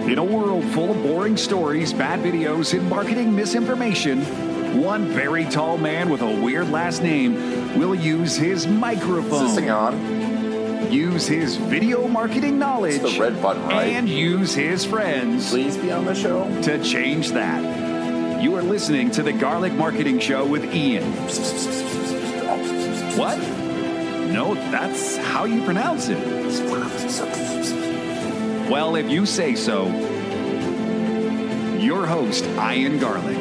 In a world full of boring stories, bad videos, and marketing misinformation, one very tall man with a weird last name will use his microphone. Is this thing on? Use his video marketing knowledge. It's the red button, right? And use his friends. Please be on the show. To change that. You are listening to the Garlic Marketing Show with Ian. What? No, that's how you pronounce it. Well, if you say so, your host, Ian Garlic.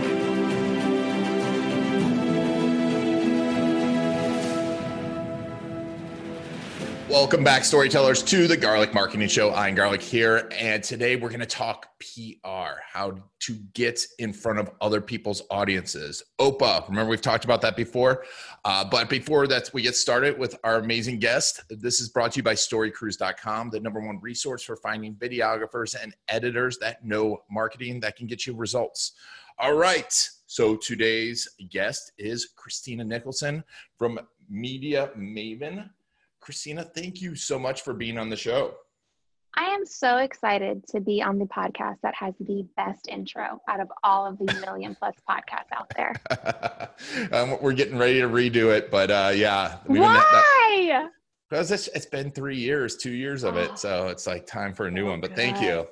Welcome back, storytellers, to the Garlic Marketing Show. Ian Garlic here, and today we're going to talk PR, how to get in front of other people's audiences. OPA, remember we've talked about that before, but before that we get started with our amazing guest, this is brought to you by StoryCruise.com, the #1 resource for finding videographers and editors that know marketing that can get you results. All right, so today's guest is Christina Nicholson from Media Maven. Christina, thank you so much for being on the show. I am so excited to be on the podcast that has the best intro out of all of the million plus podcasts out there. We're getting ready to redo it, but yeah. Why? Because it's been 3 years, 2 years of it. So it's like time for a new one, but thank you.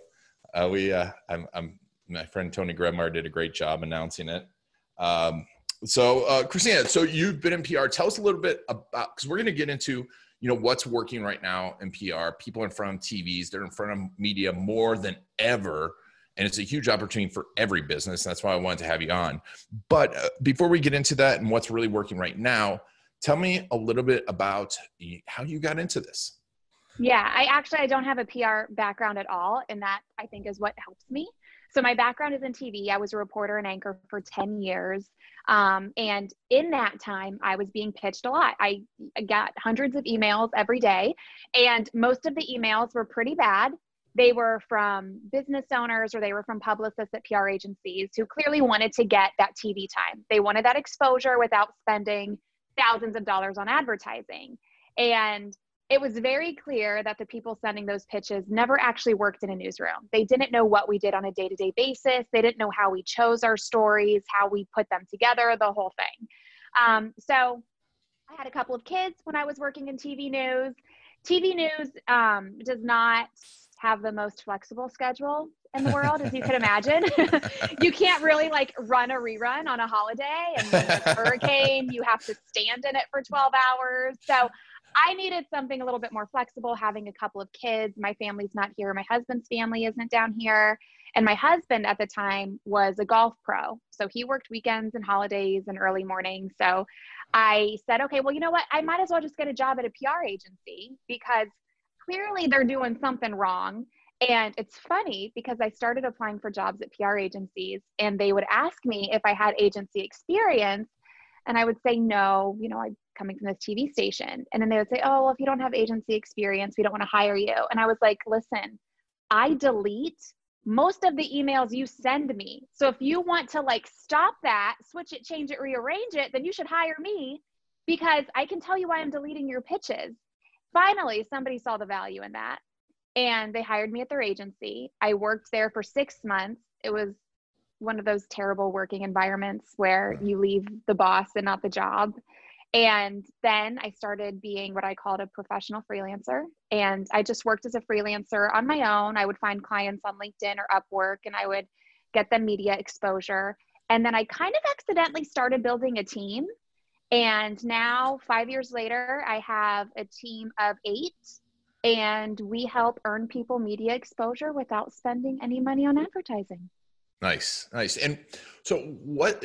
My friend Tony Gremar did a great job announcing it. Christina, so you've been in PR. Tell us a little bit about, because we're going to get into what's working right now in PR. People in front of TVs, they're in front of media more than ever. And it's a huge opportunity for every business. That's why I wanted to have you on. But before we get into that and what's really working right now, tell me a little bit about how you got into this. Yeah, I don't have a PR background at all. And that I think is what helps me. So my background is in TV. I was a reporter and anchor for 10 years. And in that time, I was being pitched a lot. I got hundreds of emails every day, and most of the emails were pretty bad. They were from business owners or they were from publicists at PR agencies who clearly wanted to get that TV time. They wanted that exposure without spending thousands of dollars on advertising. And it was very clear that the people sending those pitches never actually worked in a newsroom. They didn't know what we did on a day-to-day basis. They didn't know how we chose our stories, how we put them together, the whole thing. So I had a couple of kids when I was working in TV news. TV news does not have the most flexible schedule in the world, as you could imagine. You can't really run a rerun on a holiday, and when there's a hurricane, you have to stand in it for 12 hours. So I needed something a little bit more flexible, having a couple of kids. My family's not here. My husband's family isn't down here. And my husband at the time was a golf pro. So he worked weekends and holidays and early mornings. So I said, okay, well, you know what? I might as well just get a job at a PR agency because clearly they're doing something wrong. And it's funny because I started applying for jobs at PR agencies and they would ask me if I had agency experience. And I would say, no, I'm coming from this TV station. And then they would say, oh, well, if you don't have agency experience, we don't want to hire you. And I was like, listen, I delete most of the emails you send me. So if you want to stop that, switch it, change it, rearrange it, then you should hire me because I can tell you why I'm deleting your pitches. Finally, somebody saw the value in that and they hired me at their agency. I worked there for 6 months. It was one of those terrible working environments where you leave the boss and not the job. And then I started being what I called a professional freelancer. And I just worked as a freelancer on my own. I would find clients on LinkedIn or Upwork and I would get them media exposure. And then I kind of accidentally started building a team. And now 5 years later, I have a team of 8 and we help earn people media exposure without spending any money on advertising. Nice. And so what,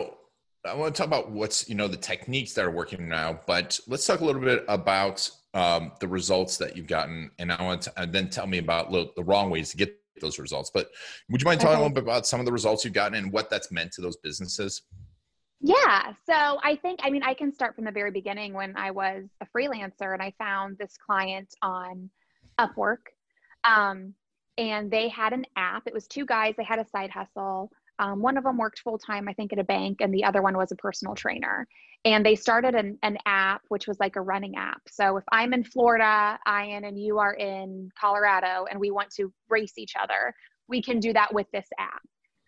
I want to talk about what's, the techniques that are working now, but let's talk a little bit about the results that you've gotten. And I want to, and then tell me about the wrong ways to get those results. But would you mind talking a little bit about some of the results you've gotten and what that's meant to those businesses? Yeah. So I can start from the very beginning when I was a freelancer and I found this client on Upwork. And they had an app. It was 2 guys. They had a side hustle. One of them worked full-time, I think, at a bank, and the other one was a personal trainer. And they started an app, which was like a running app. So if I'm in Florida, Ian, and you are in Colorado, and we want to race each other, we can do that with this app.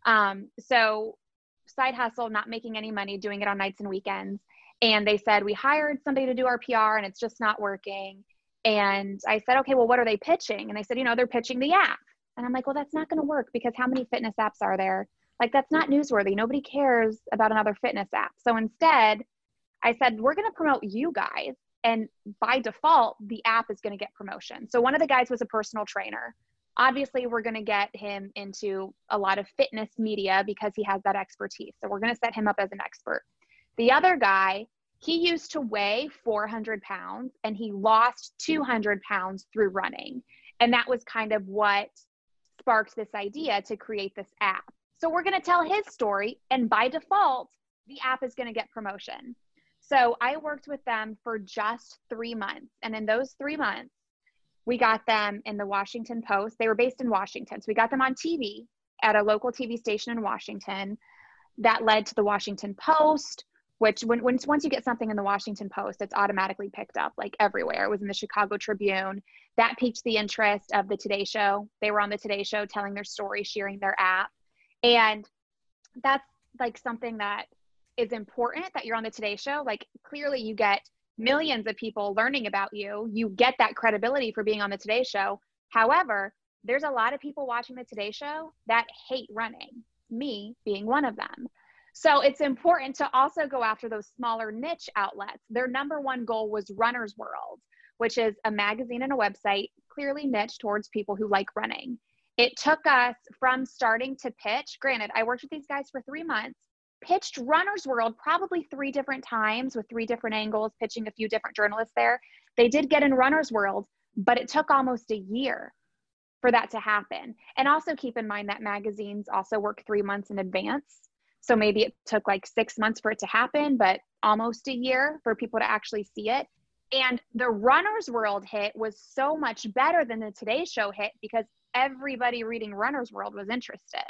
So side hustle, not making any money, doing it on nights and weekends. And they said, we hired somebody to do our PR and it's just not working. And I said, okay, well, what are they pitching? And they said, they're pitching the app. And I'm like, well, that's not going to work because how many fitness apps are there? Like, that's not newsworthy. Nobody cares about another fitness app. So instead, I said, we're going to promote you guys. And by default, the app is going to get promotion. So one of the guys was a personal trainer. Obviously, we're going to get him into a lot of fitness media because he has that expertise. So we're going to set him up as an expert. The other guy, he used to weigh 400 pounds and he lost 200 pounds through running. And that was kind of what sparked this idea to create this app. So we're going to tell his story, and by default, the app is going to get promotion. So I worked with them for just 3 months. And in those 3 months, we got them in the Washington Post. They were based in Washington. So we got them on TV at a local TV station in Washington. That led to the Washington Post, which once you get something in the Washington Post, it's automatically picked up like everywhere. It was in the Chicago Tribune. That piqued the interest of the Today Show. They were on the Today Show telling their story, sharing their app. And that's like something that is important, that you're on the Today Show. Like, clearly you get millions of people learning about you. You get that credibility for being on the Today Show. However, there's a lot of people watching the Today Show that hate running, me being one of them. So it's important to also go after those smaller niche outlets. Their number one goal was Runner's World, which is a magazine and a website clearly niche towards people who like running. It took us from starting to pitch. Granted, I worked with these guys for 3 months, pitched Runner's World probably 3 different times with 3 different angles, pitching a few different journalists there. They did get in Runner's World, but it took almost a year for that to happen. And also keep in mind that magazines also work 3 months in advance. So maybe it took like 6 months for it to happen, but almost a year for people to actually see it. And the Runner's World hit was so much better than the Today Show hit because everybody reading Runner's World was interested.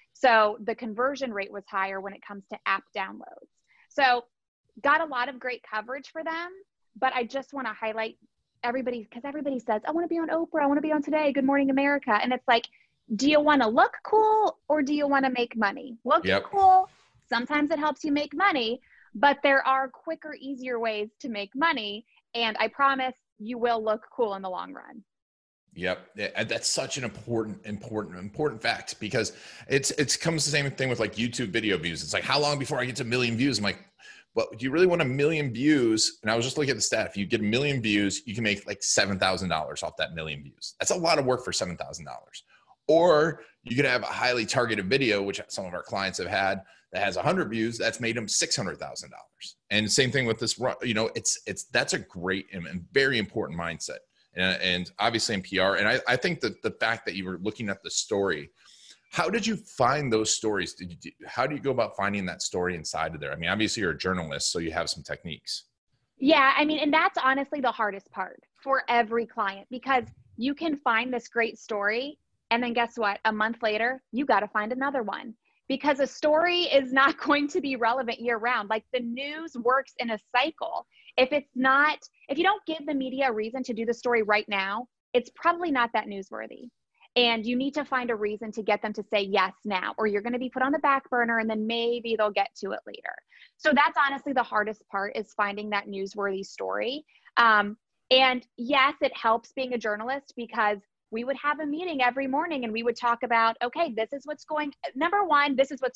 So the conversion rate was higher when it comes to app downloads. So got a lot of great coverage for them, but I just want to highlight everybody, because everybody says, I want to be on Oprah, I want to be on Today, Good Morning America. And it's like, do you want to look cool or do you want to make money? Looking cool, sometimes it helps you make money, but there are quicker, easier ways to make money. And I promise you will look cool in the long run. Yep. That's such an important fact, because it comes the same thing with like YouTube video views. It's like, how long before I get to 1 million views? I'm like, well, do you really want 1 million views? And I was just looking at the stat. If you get 1 million views, you can make like $7,000 off that 1 million views. That's a lot of work for $7,000. Or you could have a highly targeted video, which some of our clients have had, that has 100 views. That's made them $600,000. And same thing with this, that's a great and very important mindset. And obviously in PR. And I think that the fact that you were looking at the story, how did you find those stories? How do you go about finding that story inside of there? I mean, obviously you're a journalist, so you have some techniques. Yeah, I mean, and that's honestly the hardest part for every client, because you can find this great story, and then guess what? A month later, you got to find another one, because a story is not going to be relevant year round. Like, the news works in a cycle. If you don't give the media a reason to do the story right now, it's probably not that newsworthy. And you need to find a reason to get them to say yes now, or you're going to be put on the back burner and then maybe they'll get to it later. So that's honestly the hardest part, is finding that newsworthy story. And yes, it helps being a journalist, because we would have a meeting every morning and we would talk about, okay, this is what's going on.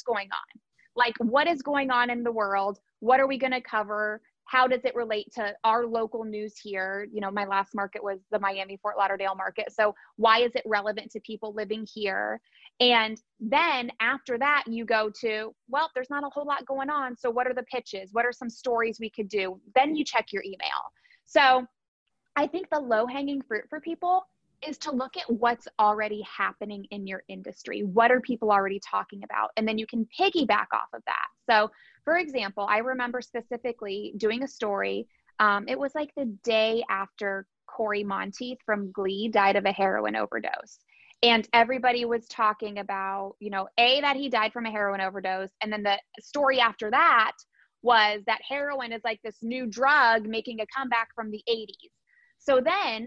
Like, what is going on in the world? What are we going to cover? How does it relate to our local news here? You know, my last market was the Miami Fort Lauderdale market. So why is it relevant to people living here? And then after that, you go to, well, there's not a whole lot going on. So what are the pitches? What are some stories we could do? Then you check your email. So I think the low-hanging fruit for people is to look at what's already happening in your industry. What are people already talking about? And then you can piggyback off of that. So for example, I remember specifically doing a story. It was like the day after Corey Monteith from Glee died of a heroin overdose. And everybody was talking about, that he died from a heroin overdose. And then the story after that was that heroin is like this new drug making a comeback from the 80s. So then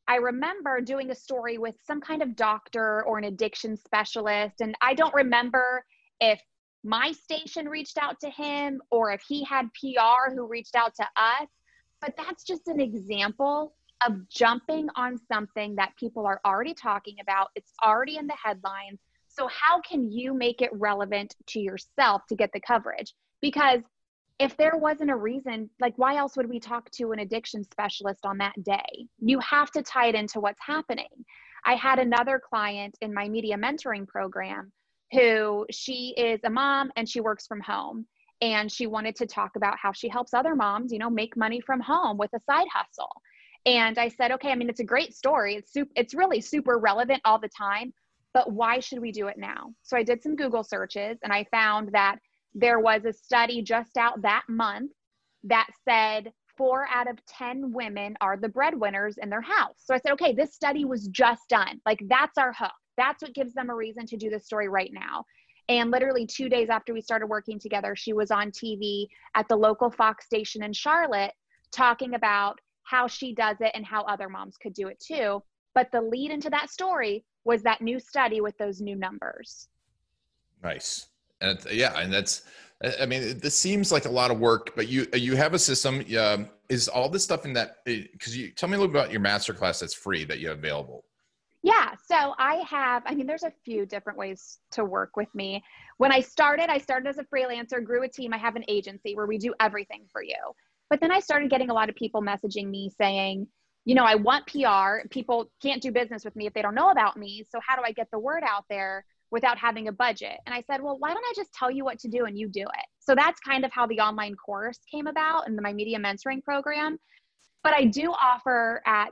I remember doing a story with some kind of doctor or an addiction specialist. And I don't remember if my station reached out to him or if he had PR who reached out to us. But that's just an example of jumping on something that people are already talking about. It's already in the headlines. So how can you make it relevant to yourself to get the coverage? Because if there wasn't a reason, like why else would we talk to an addiction specialist on that day? You have to tie it into what's happening. I had another client in my media mentoring program who she is a mom and she works from home. And she wanted to talk about how she helps other moms, you know, make money from home with a side hustle. And I said, okay, I mean, it's a great story. It's really super relevant all the time, but why should we do it now? So I did some Google searches and I found that there was a study just out that month that said 4 out of 10 women are the breadwinners in their house. So I said, okay, this study was just done. Like that's our hook. That's what gives them a reason to do this story right now. And literally 2 days after we started working together, she was on TV at the local Fox station in Charlotte talking about how she does it and how other moms could do it too. But the lead into that story was that new study with those new numbers. Nice. And and that's, I mean, this seems like a lot of work, but you have a system. Is all this stuff in that, because you tell me a little bit about your masterclass that's free that you have available. Yeah, so there's a few different ways to work with me. When I started as a freelancer, grew a team. I have an agency where we do everything for you. But then I started getting a lot of people messaging me saying, you know, I want PR. People can't do business with me if they don't know about me. So how do I get the word out there without having a budget? And I said, well, why don't I just tell you what to do and you do it? So that's kind of how the online course came about and my media mentoring program. But I do offer at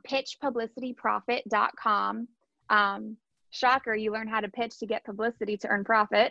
pitchpublicityprofit.com. Shocker, you learn how to pitch to get publicity to earn profit.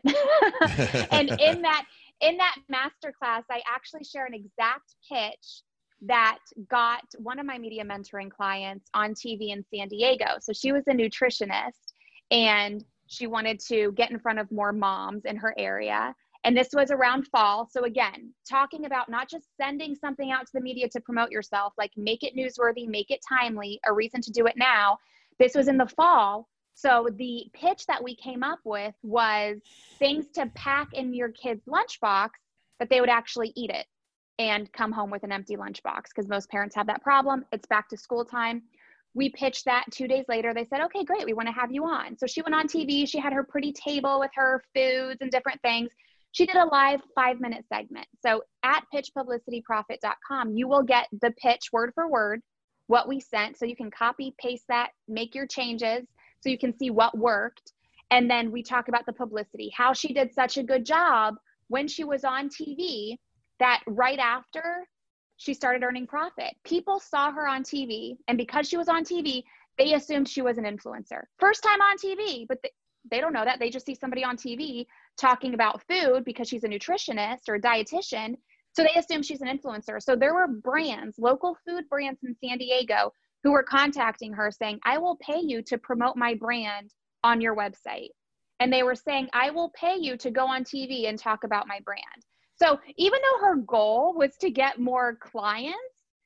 And in that masterclass, I actually share an exact pitch that got one of my media mentoring clients on TV in San Diego. So she was a nutritionist and she wanted to get in front of more moms in her area. And this was around fall. So again, talking about not just sending something out to the media to promote yourself, like make it newsworthy, make it timely, a reason to do it now. This was in the fall. So the pitch that we came up with was things to pack in your kid's lunchbox that they would actually eat it and come home with an empty lunchbox, because most parents have that problem. It's back to school time. We pitched that 2 days later. They said, okay, great. We want to have you on. So she went on TV. She had her pretty table with her foods and different things. She did a live 5-minute segment. So at pitchpublicityprofit.com, you will get the pitch word for word, what we sent. So you can copy, paste that, make your changes so you can see what worked. And then we talk about the publicity, how she did such a good job when she was on TV that right after she started earning profit. People saw her on TV, and because she was on TV, they assumed she was an influencer. First time on TV, but they don't know that. They just see somebody on TV talking about food because she's a nutritionist or a dietitian. So they assume she's an influencer. So there were brands, local food brands in San Diego, who were contacting her saying, I will pay you to promote my brand on your website. And they were saying, I will pay you to go on TV and talk about my brand. So even though her goal was to get more clients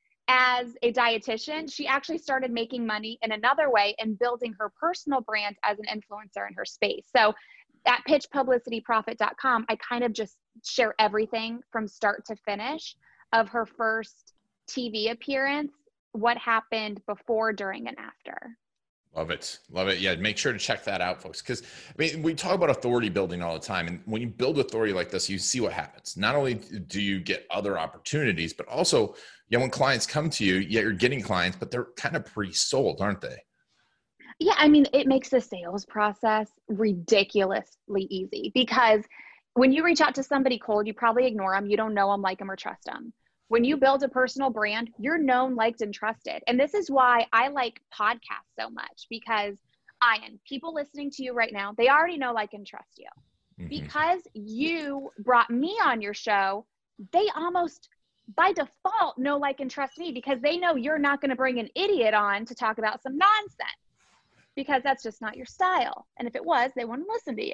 as a dietitian, she actually started making money in another way and building her personal brand as an influencer in her space. So at pitchpublicityprofit.com, I kind of just share everything from start to finish of her first TV appearance, what happened before, during, and after. Love it. Love it. Yeah. Make sure to check that out, folks. Because I mean, we talk about authority building all the time. And when you build authority like this, you see what happens. Not only do you get other opportunities, but also, when clients come to you, you're getting clients, but they're kind of pre-sold, aren't they? Yeah. I mean, it makes the sales process ridiculously easy, because when you reach out to somebody cold, you probably ignore them. You don't know them, like them, or trust them. When you build a personal brand, you're known, liked, and trusted. And this is why I like podcasts so much, because people listening to you right now, they already know, like, and trust you. Mm-hmm. Because you brought me on your show, they almost by default know, like, and trust me, because they know you're not going to bring an idiot on to talk about some nonsense, because that's just not your style. And if it was, they wouldn't listen to you.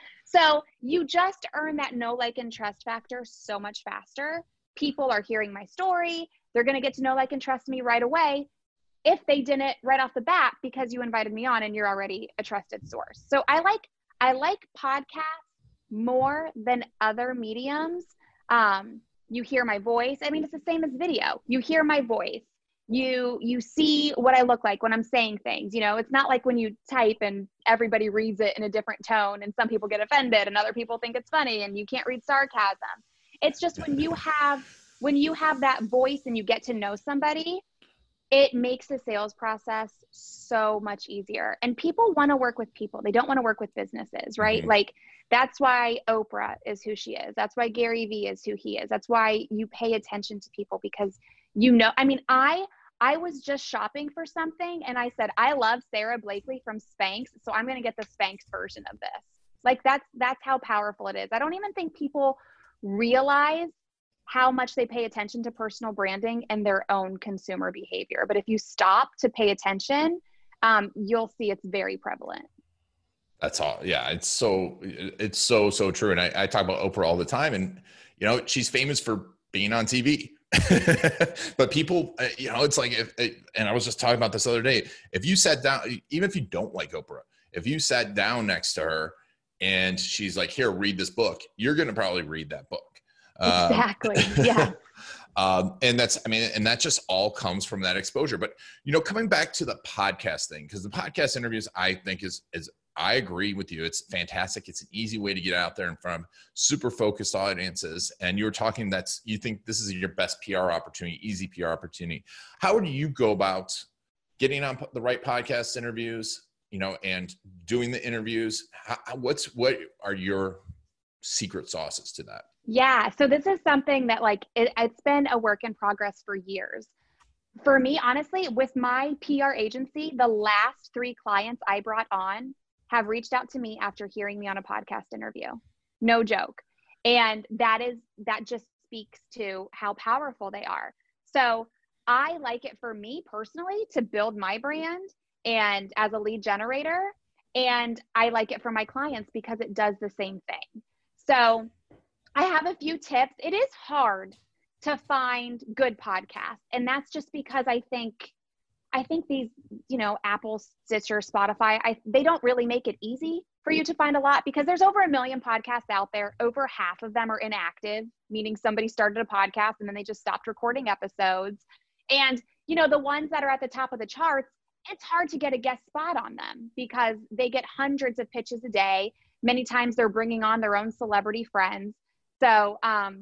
So you just earn that know, like, and trust factor so much faster. People are hearing my story. They're going to get to know, like, and trust me right away. if they didn't right off the bat because you invited me on and you're already a trusted source. So I like podcasts more than other mediums. You hear my voice. I mean, it's the same as video. You hear my voice. You see what I look like when I'm saying things. You know, it's not like when you type and everybody reads it in a different tone and some people get offended and other people think it's funny and you can't read sarcasm. It's just when you have that voice and you get to know somebody, it makes the sales process so much easier. And people want to work with people. They don't want to work with businesses, right? Mm-hmm. Like that's why Oprah is who she is. That's why Gary Vee is who he is. That's why you pay attention to people because you know, I mean, I was just shopping for something and I said, I love Sarah Blakely from Spanx. So I'm going to get the Spanx version of this. Like that's how powerful it is. I don't even think people realize how much they pay attention to personal branding and their own consumer behavior. But if you stop to pay attention, you'll see it's very prevalent. That's all. Yeah. It's so true. And I talk about Oprah all the time and, you know, she's famous for being on TV, but people, you know, it's like, and I was just talking about this the other day, if you sat down, even if you don't like Oprah, if you sat down next to her and she's like, here, read this book, you're going to probably read that book. Exactly. Yeah. And that just all comes from that exposure. But, you know, coming back to the podcast thing, because the podcast interviews, I think is I agree with you. It's fantastic. It's an easy way to get out there in front of super focused audiences. And you were talking you think this is your best PR opportunity, easy PR opportunity. How do you go about getting on the right podcast interviews, you know, and doing the interviews? What are your secret sauces to that? Yeah. So this is something that it's been a work in progress for years. For me, honestly, with my PR agency, the last 3 clients I brought on have reached out to me after hearing me on a podcast interview. No joke. And that just speaks to how powerful they are. So I like it for me personally to build my brand and as a lead generator. And I like it for my clients because it does the same thing. So I have a few tips. It is hard to find good podcasts. And that's just because I think these, you know, Apple, Stitcher, Spotify, they don't really make it easy for you to find a lot because there's over 1 million podcasts out there. Over half of them are inactive, meaning somebody started a podcast and then they just stopped recording episodes. And, you know, the ones that are at the top of the charts, it's hard to get a guest spot on them because they get hundreds of pitches a day. Many times they're bringing on their own celebrity friends. So,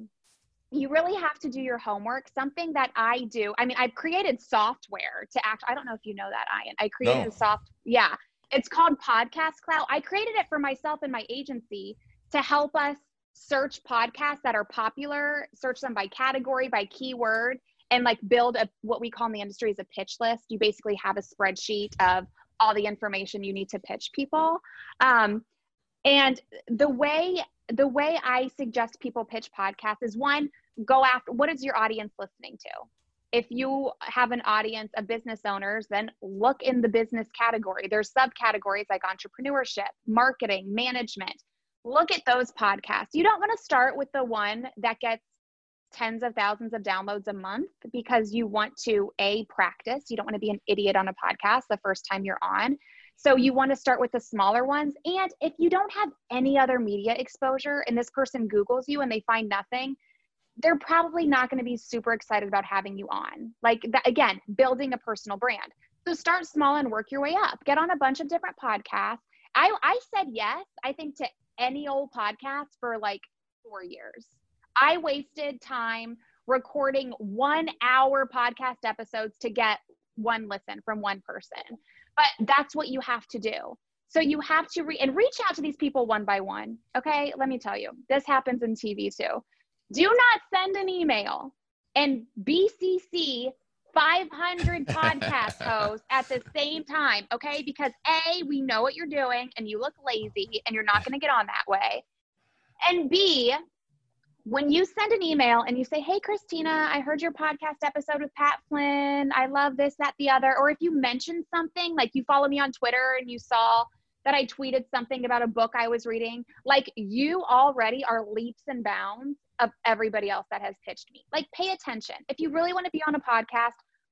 you really have to do your homework. Something that I do, I mean, I've created software to I don't know if you know that, Ian. I created yeah, it's called Podcast Cloud. I created it for myself and my agency to help us search podcasts that are popular, search them by category, by keyword, and build what we call in the industry is a pitch list. You basically have a spreadsheet of all the information you need to pitch people. And the way I suggest people pitch podcasts is one, go after what is your audience listening to? If you have an audience of business owners, then look in the business category. There's subcategories like entrepreneurship, marketing, management. Look at those podcasts. You don't want to start with the one that gets tens of thousands of downloads a month because you want to practice. You don't want to be an idiot on a podcast the first time you're on. So you want to start with the smaller ones. And if you don't have any other media exposure and this person Googles you and they find nothing, they're probably not going to be super excited about having you on. Again, building a personal brand. So start small and work your way up. Get on a bunch of different podcasts. I said yes, I think, to any old podcast for 4 years. I wasted time recording 1 hour podcast episodes to get one listen from one person. But that's what you have to do. So you have to reach out to these people one by one. Okay, let me tell you, this happens in TV too. Do not send an email and BCC 500 podcast hosts at the same time, okay? Because A, we know what you're doing and you look lazy and you're not going to get on that way. And B, when you send an email and you say, hey, Christina, I heard your podcast episode with Pat Flynn. I love this, that, the other. Or if you mention something, like you follow me on Twitter and you saw that I tweeted something about a book I was reading, you already are leaps and bounds of everybody else that has pitched me. Pay attention. If you really want to be on a podcast,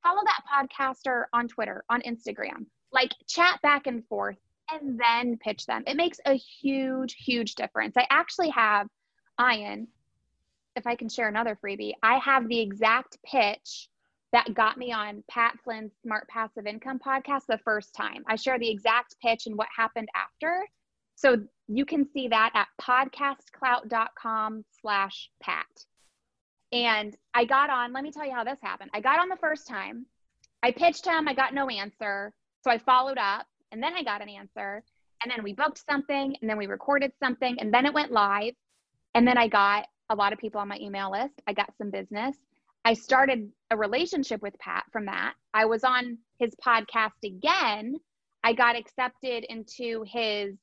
follow that podcaster on Twitter, on Instagram, like chat back and forth and then pitch them. It makes a huge, huge difference. I actually have, Ian, if I can share another freebie, I have the exact pitch that got me on Pat Flynn's Smart Passive Income podcast the first time. I share the exact pitch and what happened after. So you can see that at podcastclout.com/Pat. And I got on, let me tell you how this happened. I got on the first time, I pitched him, I got no answer. So I followed up and then I got an answer, and then we booked something, and then we recorded something, and then it went live. And then I got a lot of people on my email list. I got some business. I started a relationship with Pat from that. I was on his podcast again. I got accepted into his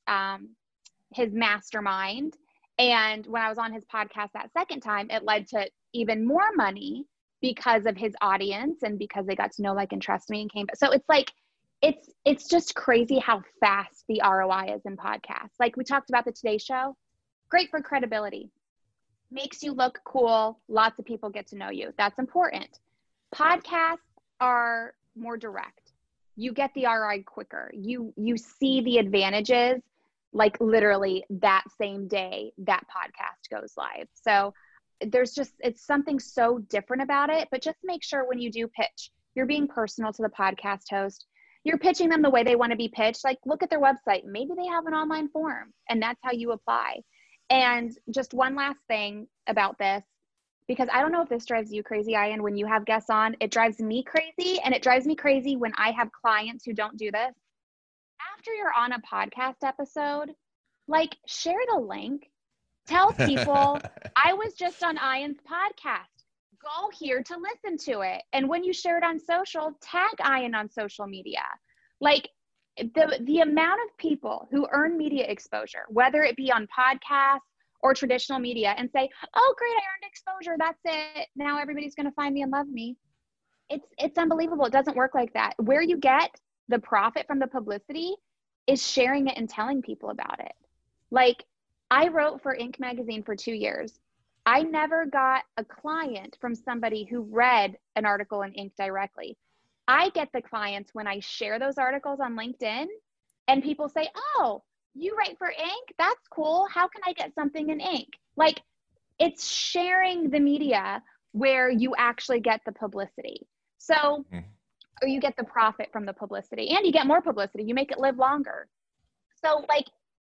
mastermind. And when I was on his podcast that second time, it led to even more money because of his audience and because they got to know, like, and trust me and came. So it's like, it's just crazy how fast the ROI is in podcasts. Like we talked about the Today Show, great for credibility, makes you look cool. Lots of people get to know you. That's important. Podcasts are more direct. You get the ROI quicker. You see the advantages, like literally that same day that podcast goes live. So it's something so different about it, but just make sure when you do pitch, you're being personal to the podcast host. You're pitching them the way they want to be pitched. Like look at their website. Maybe they have an online form and that's how you apply. And just one last thing about this, because I don't know if this drives you crazy, Ian, when you have guests on. It drives me crazy, and it drives me crazy when I have clients who don't do this. After you're on a podcast episode, like share the link. Tell people, I was just on Ian's podcast. Go here to listen to it. And when you share it on social, tag Ian on social media. Like the amount of people who earn media exposure, whether it be on podcasts or traditional media, and say, oh, great, I earned exposure. That's it. Now everybody's going to find me and love me. It's unbelievable. It doesn't work like that. Where you get the profit from the publicity is sharing it and telling people about it. Like I wrote for Inc. magazine for 2 years. I never got a client from somebody who read an article in Inc. directly. I get the clients when I share those articles on LinkedIn and people say, oh, you write for Inc.? That's cool. How can I get something in Inc.? Like it's sharing the media where you actually get the publicity. So, or you get the profit from the publicity and you get more publicity. You make it live longer. So like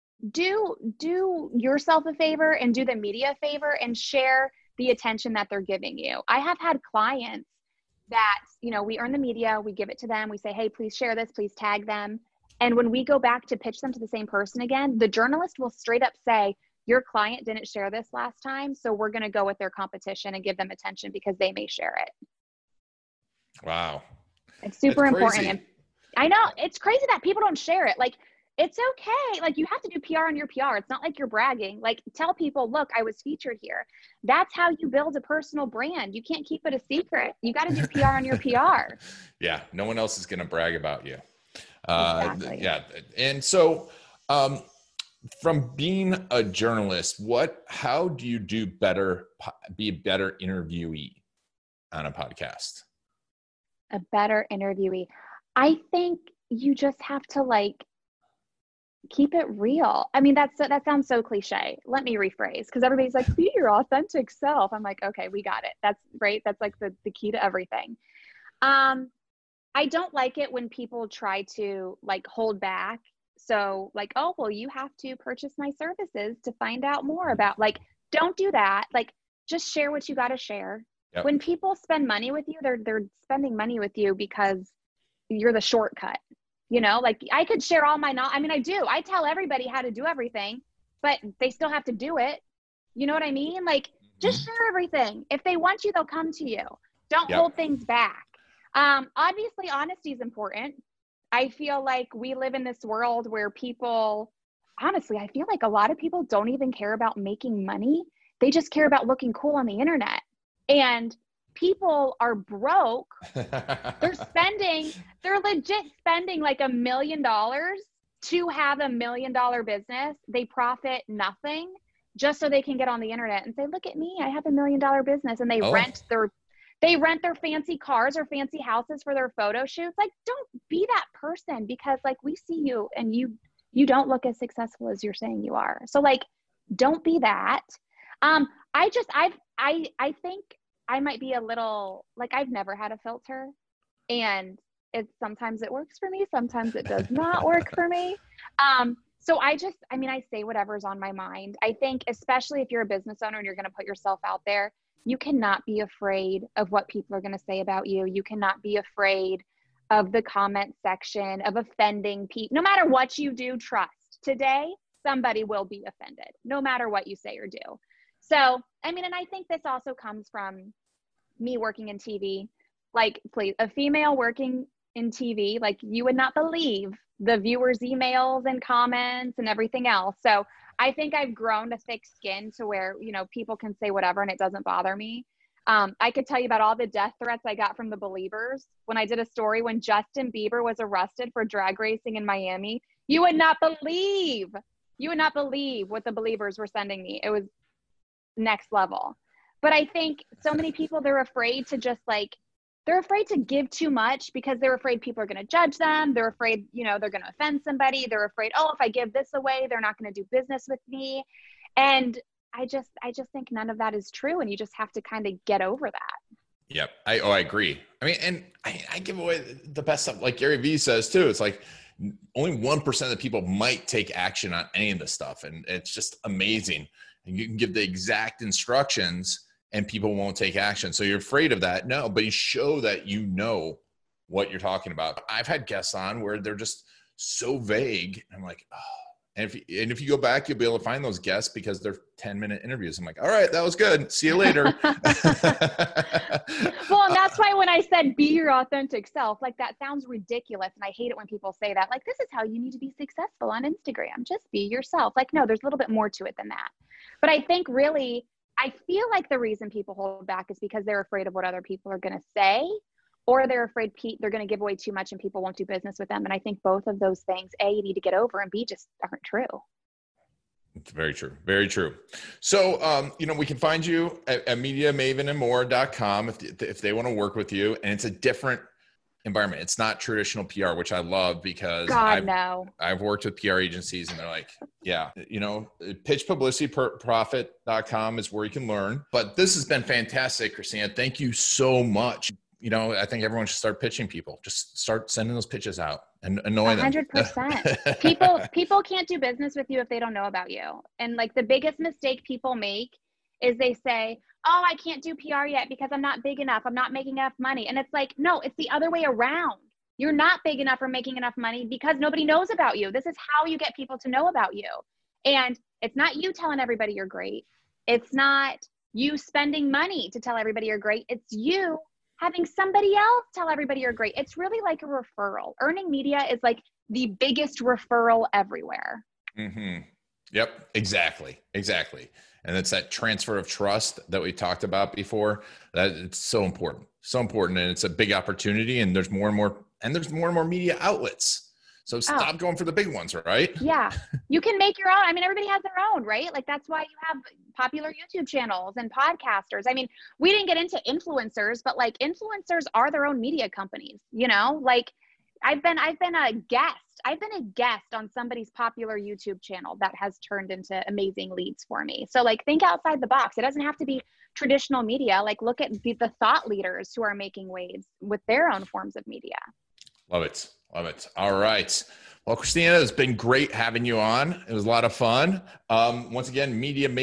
do yourself a favor and do the media a favor and share the attention that they're giving you. I have had clients that, we earn the media, we give it to them. We say, hey, please share this, please tag them. And when we go back to pitch them to the same person again, the journalist will straight up say, your client didn't share this last time, so we're going to go with their competition and give them attention because they may share it. Wow. It's super important. And I know it's crazy that people don't share it. Like, it's okay. Like you have to do PR on your PR. It's not like you're bragging. Like tell people, look, I was featured here. That's how you build a personal brand. You can't keep it a secret. You got to do PR on your PR. Yeah. No one else is going to brag about you. Exactly. Yeah. And so, from being a journalist, how do you be a better interviewee on a podcast? A better interviewee. I think you just have to keep it real. I mean, that sounds so cliche. Let me rephrase, because everybody's like, be your authentic self. I'm like, okay, we got it. That's right. That's like the key to everything. I don't like it when people try to hold back. So oh, well, you have to purchase my services to find out more about, don't do that. Just share what you got to share. Yep. When people spend money with you, they're spending money with you because you're the shortcut. I could share all my knowledge. I mean, I do. I tell everybody how to do everything, but they still have to do it. You know what I mean? Just share everything. If they want you, they'll come to you. Don't hold things back. Obviously, honesty is important. I feel like we live in this world where people, honestly, I feel like a lot of people don't even care about making money. They just care about looking cool on the internet. And people are broke. They're legit spending $1 million to have $1 million business. They profit nothing just so they can get on the internet and say, look at me, I have $1 million business. And they They rent their fancy cars or fancy houses for their photo shoots. Like, don't be that person, because like we see you and you don't look as successful as you're saying you are. So like, don't be that. I think I might be a little, like, I've never had a filter, and sometimes it works for me. Sometimes it does not work for me. So I say whatever's on my mind. I think, especially if you're a business owner and you're going to put yourself out there, you cannot be afraid of what people are going to say about you. You cannot be afraid of the comment section, of offending people. No matter what you do, trust. Today, somebody will be offended, no matter what you say or do. So, and I think this also comes from me working in TV. Like, please, a female working in TV, like, you would not believe the viewers' emails and comments and everything else. So I think I've grown a thick skin to where, people can say whatever and it doesn't bother me. I could tell you about all the death threats I got from the Believers when I did a story when Justin Bieber was arrested for drag racing in Miami. You would not believe what the Believers were sending me. It was next level. But I think so many people, they're afraid to just they're afraid to give too much because they're afraid people are going to judge them. They're afraid, they're going to offend somebody. They're afraid, if I give this away, they're not going to do business with me. And I just think none of that is true. And you just have to kind of get over that. Yep. I agree. And I give away the best stuff. Like Gary Vee says too, it's like only 1% of the people might take action on any of this stuff. And it's just amazing. And you can give the exact instructions and people won't take action. So you're afraid of that? No, but you show that you know what you're talking about. I've had guests on where they're just so vague. I'm like, oh. And if you go back, you'll be able to find those guests because they're 10-minute interviews. I'm like, all right, that was good. See you later. Well, and that's why when I said be your authentic self, like, that sounds ridiculous. And I hate it when people say that. Like, this is how you need to be successful on Instagram. Just be yourself. Like, no, there's a little bit more to it than that. But I think really, I feel like the reason people hold back is because they're afraid of what other people are going to say, or they're afraid they're going to give away too much and people won't do business with them. And I think both of those things, A, you need to get over, and B, just aren't true. It's very true. Very true. So, we can find you at MediaMavenandMore.com if they want to work with you. And it's a different environment. It's not traditional PR, which I love because I've worked with PR agencies and they're like, yeah, pitchpublicityprofit.com is where you can learn. But this has been fantastic, Christina. Thank you so much. I think everyone should start pitching people. Just start sending those pitches out and annoy them. 100%. People can't do business with you if they don't know about you. And like, the biggest mistake people make is they say, oh, I can't do PR yet because I'm not big enough. I'm not making enough money. And it's like, no, it's the other way around. You're not big enough or making enough money because nobody knows about you. This is how you get people to know about you. And it's not you telling everybody you're great. It's not you spending money to tell everybody you're great. It's you having somebody else tell everybody you're great. It's really like a referral. Earning media is like the biggest referral everywhere. Mm-hmm. Yep, exactly. And it's that transfer of trust that we talked about before. That it's so important, and it's a big opportunity. And there's more and more media outlets. So stop going for the big ones, right? Yeah, you can make your own. Everybody has their own, right? Like, that's why you have popular YouTube channels and podcasters. We didn't get into influencers, but like, influencers are their own media companies. Like, I've been a guest on somebody's popular YouTube channel that has turned into amazing leads for me. So like, think outside the box. It doesn't have to be traditional media. Like, look at the thought leaders who are making waves with their own forms of media. Love it. All right. Well, Christina, it's been great having you on. It was a lot of fun. Once again,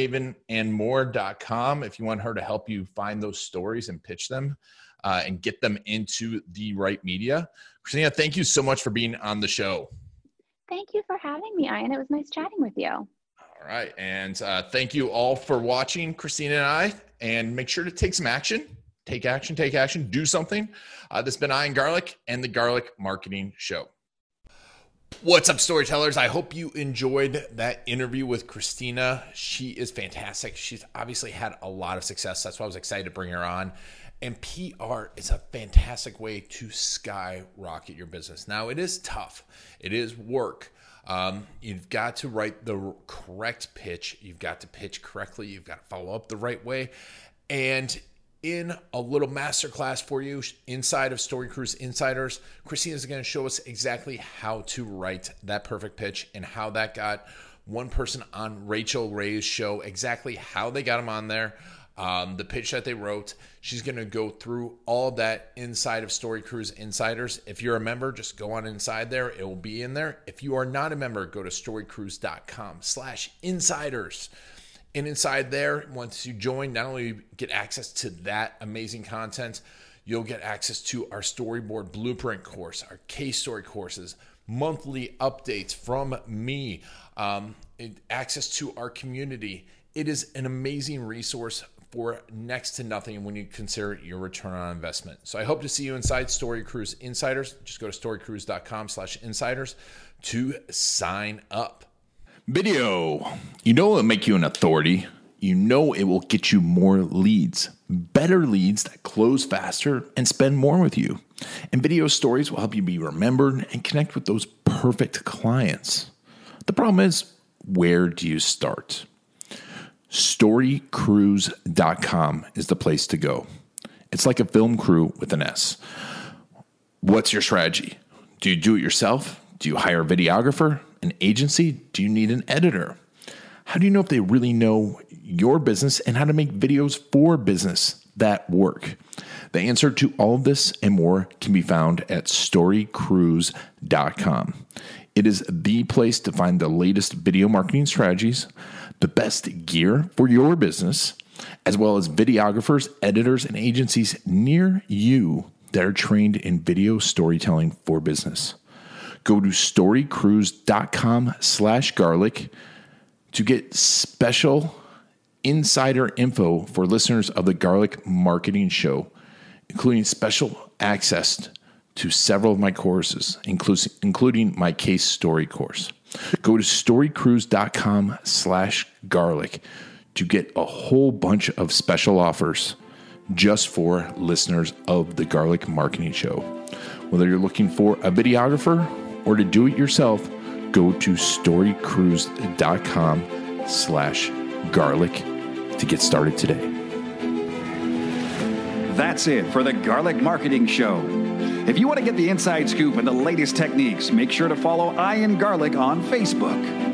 MediaMavenandMore.com if you want her to help you find those stories and pitch them and get them into the right media. Christina, thank you so much for being on the show. Thank you for having me, Ian. It was nice chatting with you. All right. And thank you all for watching Christina and I. And make sure to take some action. Take action, do something. This has been Ian Garlic and the Garlic Marketing Show. What's up, storytellers? I hope you enjoyed that interview with Christina. She is fantastic. She's obviously had a lot of success. That's why I was excited to bring her on. And PR is a fantastic way to skyrocket your business. Now, it is tough. It is work. You've got to write the correct pitch. You've got to pitch correctly. You've got to follow up the right way. And in a little masterclass for you inside of Story Cruise Insiders. Christina is going to show us exactly how to write that perfect pitch and how that got one person on Rachel Ray's show, exactly how they got him on there, the pitch that they wrote. She's going to go through all of that inside of Story Cruise Insiders. If you're a member, just go on inside there. It will be in there. If you are not a member, go to storycruise.com/insiders. And inside there, once you join, not only get access to that amazing content, you'll get access to our storyboard blueprint course, our case story courses, monthly updates from me, access to our community. It is an amazing resource for next to nothing when you consider your return on investment. So I hope to see you inside Story Cruise Insiders. Just go to storycruise.com/insiders to sign up. Video. You know it will make you an authority. You know it will get you more leads, better leads that close faster and spend more with you. And video stories will help you be remembered and connect with those perfect clients. The problem is, where do you start? Storycruise.com is the place to go. It's like a film crew with an S. What's your strategy? Do you do it yourself? Do you hire a videographer, an agency? Do you need an editor? How do you know if they really know your business and how to make videos for business that work? The answer to all of this and more can be found at storycruise.com. It is the place to find the latest video marketing strategies, the best gear for your business, as well as videographers, editors, and agencies near you that are trained in video storytelling for business. Go to storycruise.com/garlic to get special insider info for listeners of the Garlic Marketing Show, including special access to several of my courses, including my case story course. Go to storycruise.com/garlic to get a whole bunch of special offers just for listeners of the Garlic Marketing Show. Whether you're looking for a videographer or to do it yourself, go to storycruise.com/garlic to get started today. That's it for the Garlic Marketing Show. If you want to get the inside scoop and the latest techniques, make sure to follow Ian Garlic on Facebook.